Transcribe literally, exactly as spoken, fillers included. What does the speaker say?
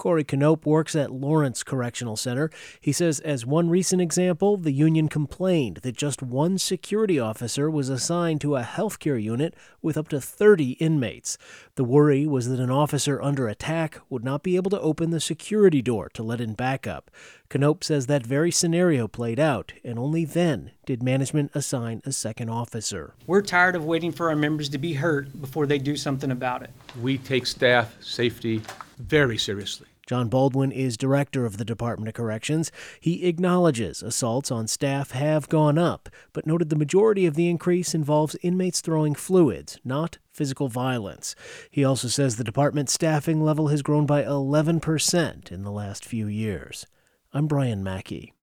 Corey Knope works at Lawrence Correctional Center. He says as one recent example, the union complained that just one security officer was assigned to a healthcare unit with up to thirty inmates. The worry was that an officer under attack would not be able to open the security door to let in backup. Knope says that very scenario played out, and only then did management assign a second officer. We're tired of waiting for our members to be hurt before they do something about it. We take staff safety very seriously. John Baldwin is director of the Department of Corrections. He acknowledges assaults on staff have gone up, but noted the majority of the increase involves inmates throwing fluids, not physical violence. He also says the department's staffing level has grown by eleven percent in the last few years. I'm Brian Mackey.